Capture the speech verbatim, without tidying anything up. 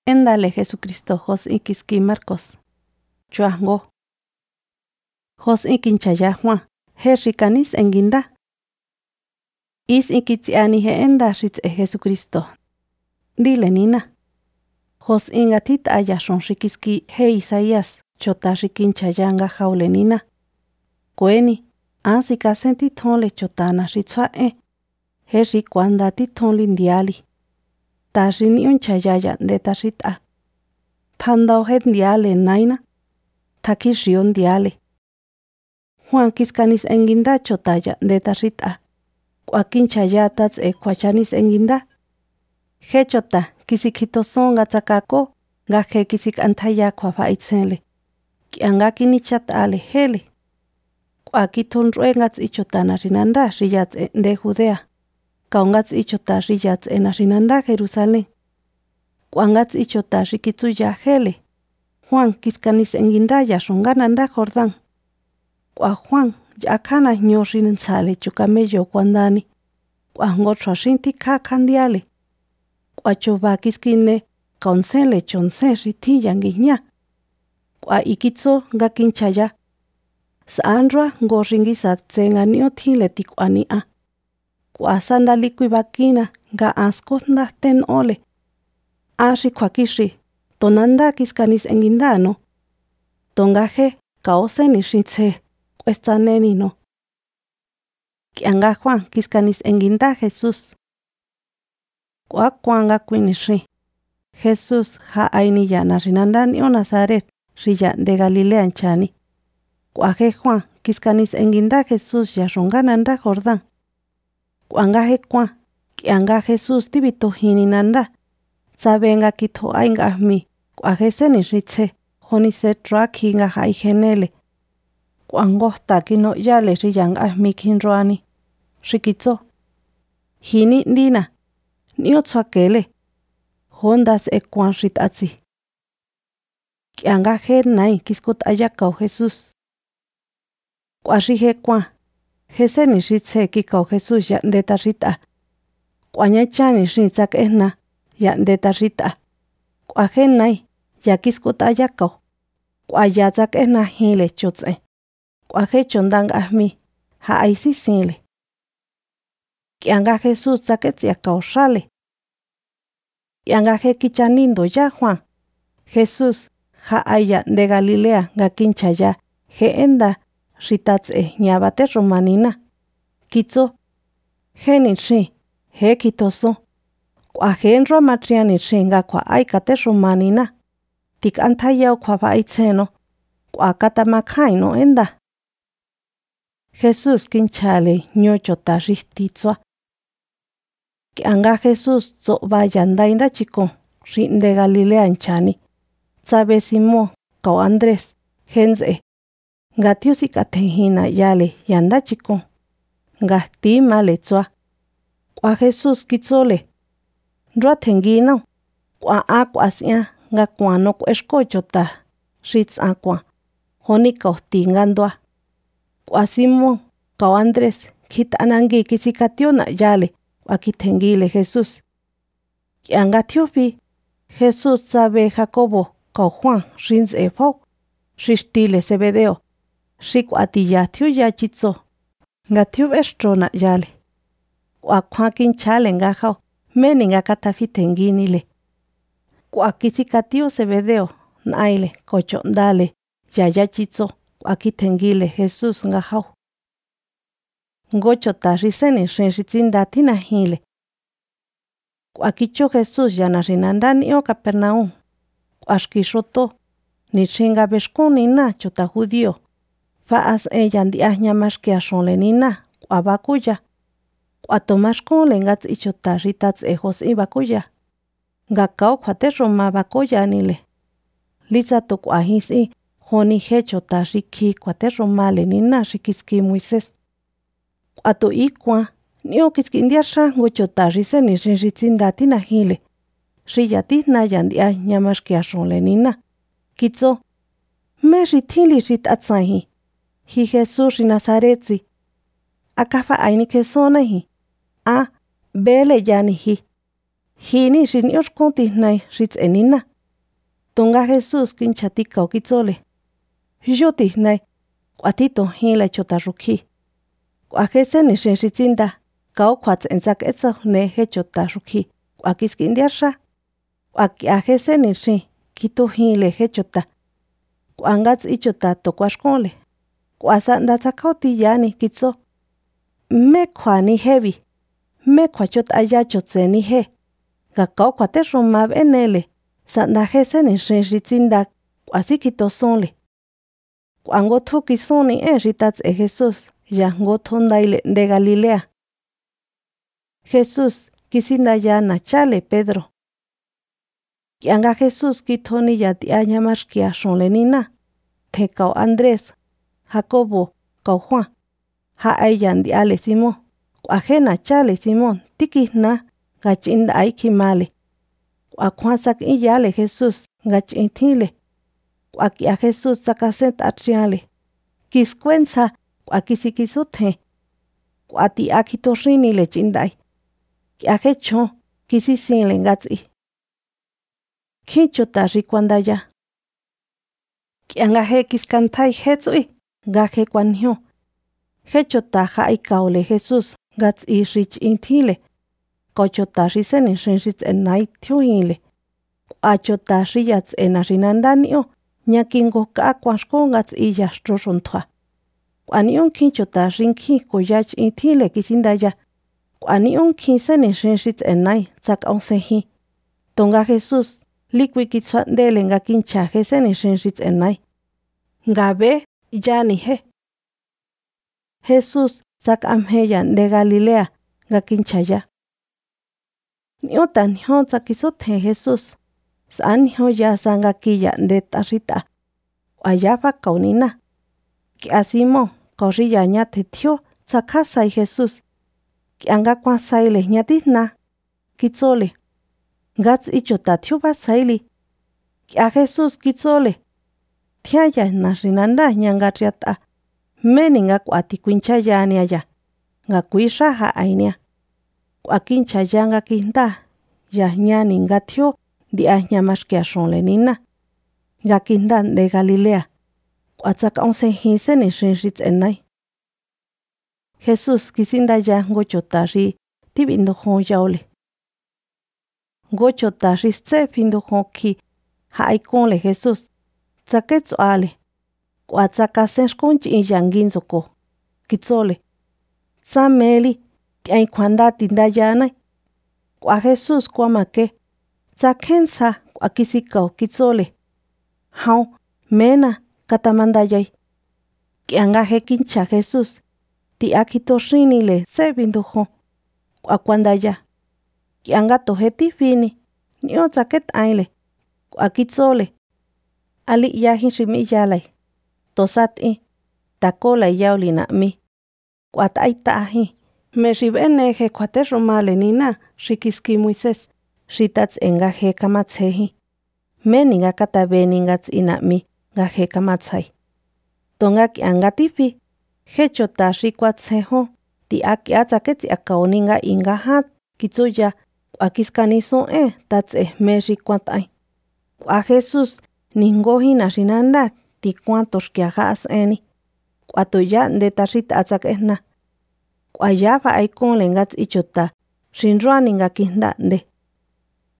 Endale Jesucristo Jos ikiski Marcos. Chuango. Jos ikinchaya Juan. He rikanis enginda. Is ikitsiani he enda ritz e Jesucristo. Dile nina. Jos ingatit aya son rikiski he Isaías. Chota rikinchayanga jaule nina. Kueni. Ansika senti tonle chotana ritzwa e. He rikwanda ti tonli ndiali. Ta rini unchayaya de ta rita. Tandao het ndiale naina. Taki rion ndiale. Juan kiskanis enginda chotaya de ta rita. Joaquín chayatats e kwachanis enginda. He chota kisikito songa tsakako. Ga he kisik antaya kwa fa itsenle. Kianga kinichat ale hele. Joaquiton ruengats ichotana rinanda riyats e de Judea. Kaungats ichota riyats en rinanda Jerusalén. Kuangats ichota rikitsuya hele. Juan kiskanis enginda songananda Jordán. Kua Juan yakana nyorin sale chukamello kuandani. Kuangotra rinti kakandiale. Kua choba kiskine kaunsenle chonsen riti yangiña. Kua ikitso gakinchaya. Saandra ngoringisa tsenganio tile tikuania. Kua sandali kuibakina ga askonda ten ole. Ashi kwakishi, tonanda kiskanis engindano. Tongaje kaoseni shitse, cuestaneni no. Kianga Juan kiskanis enginda Jesús. Kua kuanga kuinishi. Jesús ha aini yana rinandani o Nazaret, rilla de Galilea chani. Kuaje Juan kiskanis enginda Jesús ya rongananda Jordán. Kuangaje Juan, kianga Jesús tibito hininanda. Sabenga kito ainga mi, kuaje seni ritse, honise trak hinga hai genele. Kuangohta kino yale riyanga mi kinroani. Rikitso. Hini dina. Niotsakele. Hondas e kuan ritatsi. Kianga nai kiskut ayakao Jesús. Kuarije kuan. Jeseni ritse kikao Jesús ya ndeta rita. Kuanyachani ritsak ehna. Ya ndeta rita. Kuaje nai. Ya kiskut ayakao. Kuayatsak ehna hile chotse. Kuaje chondang ahmi. Ha aisi sile. Kianga Jesús sakets yakao shale. Kianga he kichanindo ya Juan. Jesús ha aya de Galilea ga kinchaya. He enda ritats e nyabate romanina. Kitso. He ni shi. He kitoso. Kwa he enro matriani shinga kwa aikate romanina. Tik antayao kwa va itzeno. Kwa katamakai no enda. Jesús kinchale nyochota ristitswa. Kianga Jesús zo vayanda inda chico. Rin de Galilea enchani. Sabe Simo, kau Andrés, genze. Gatiusi katehina yale yanda chico. Gati maletswa. Kwa Jesús kitsole. Ndra tengino. Kwa akwa sia ga kwano kweshkochota. Ritz akwa. Honika tingandwa. Kwa Simo, kau Andrés, kitanangi kisikationa yale. Kwa kitengile Jesús. Kianga tiopi. Jesús sabe Jacobo. Kau Juan rins e fau. Ristile Zebedeo. Rikwatiya tiu ya chitso. Nga tiu estrona yale. Kwa kwa kinchale nga jau. Meni nga katafitenginile. Kwa kisikatiu Zebedeo. Naile kochondale. Ya ya chitso. Kwa kitengile Jesús nga jau. Ngochota riseni rinritzindatina hile. Kwa kicho Jesús ya narinandani o Capernaum. Ashkishoto, ni chinga beshkuni na chota judío. Faas ella di ahnya mashke ashonle ni na, kwa bakuya. Kwa tomashkon lengats ichota ritats ejos i bakuya. Gakao kwate roma bakuya nile. Liza to kwa hisi, honi he chota riki kwate roma le ni na rikiski Moisés. Kwa to ikwa, nio kiski indiasha ngo chota rise ni rinritzinda na hile. Riyati na yandia nyamashke ashonle nina. Kitso. Me ritili rit atsahi. Hi Jesús ri Nazaretzi. Akafa aini kesona hi. A. Bele yani hi. Hini rin yoshkonti nai rit enina. Tonga Jesus kinchati kau kitsole. Yoti nai. Kuatito hila chota ruki. Kuakese ni shenshitsinda. Kau kwats enzak etso ne he chota ruki. Kuakiski indiasha. Kuakiajese ni shen. Kito hile he chota. Kuangats ichota tokwashkole. Kuasanda takauti yani kitso. Me kwa ni heavy. Me kwa chot ayachotse ni he. Gakau kwa te romab enele. Sanda hese ni shenshitsinda. Kuasi kito sonle. Kuango toki soni e ritats e Jesus. Ya ngotondaile de Galilea. Jesus kisinda ya nachale Pedro. Kianga Jesus kitoni ya ti anyamashkia shonlenina. Te kau Andrés, Jacobo, kau Juan. Ha ayan di ale Simón. Kuajena chale Simón tikihna gachinda aikimale. Kuakuansak iyale Jesus gachintile. Kuakia Jesus sakaset atriale. Kiskuenza kuakisikisuthe. Kuati akitorini le chindai. Kiajecho kisisinle ngatsi. Kichota rikwandaya. Kianga he kiskantai hetsui. Gaje kwanyo. Hechota haikaule Jesus gatsi rich intile. Kochota riseni shenshits enai tiohile. Kuachota riyats enarinandanio. Nyakingo kakwashko gatsi iyastrosontwa. Kuanion kinchota rinki koyach intile kisindaya. Kuanion kinseni shenshits enai tsak onsehi. Tonga Jesus likwi kitswandele nga kincha heseni shenshits enai. Ngabe yani he. Jesus tsak amheyan de Galilea nga kinchaya. Niotan hon tsakisothe Jesus. San ho ya sanga kiya de tarita. Ayafa kaunina. Ki asimo korriya nyate tio tsakasai Jesus. Ki anga kwasaile nyatina. Kitsole. Gats ichota tio basaili. Ki a Jesus kitsole. Tiaya narinanda nyangatriata. Meni nga kuati kwinchaya niaya. Nga kuisha ha ainia. Kuakinchaya nga kinda. Ya nyani nga tio. Di añamashkia shonlenina. Nga kinda de Galilea. Kuatsak onse hinse ni shenshits enai. Jesus kisinda ya ngochota ri. Tibindo hon yaole. Ngochota ri tse pindo hon ki. Haikonle Jesus. Tsaketso ale. Kuatsaka senshkonchi inyanginzoko. Kitsole. Tsameli. Tiain kwanda tindayanai. Kua Jesus kuamake. Tsakensa kuakisikau kitsole. Hau mena katamandayay. Kianga hekincha Jesus. Ti akitoshrinile se bindujo. Kuakuandaya. Kianga toheti fini. Nio tsaket aile. Kuakitsole. Ali yahin shimi yalay. Tosat i. Takola yaulina mi. Kuatay tahi. Me ribene he kuate romale nina. Shikiski Moises. Shitats enga he kamatsehi. Meni nga katabeni ngats ina mi. Nga he kamatsai. Tonga ki anga tipi. He chota shikwatseho. Ti aki atsaketsi akaoni nga inga hat. Kitsuya. Kuakiskaniso e. Tats e me shikwatay. Kua Jesus. Ningohi na rinanda. Ti kuantos kia haas eni. Kuatoya ndeta shita atsakehna. Kuayaba aikon lengats ichota. Shinruani nga kinda nde.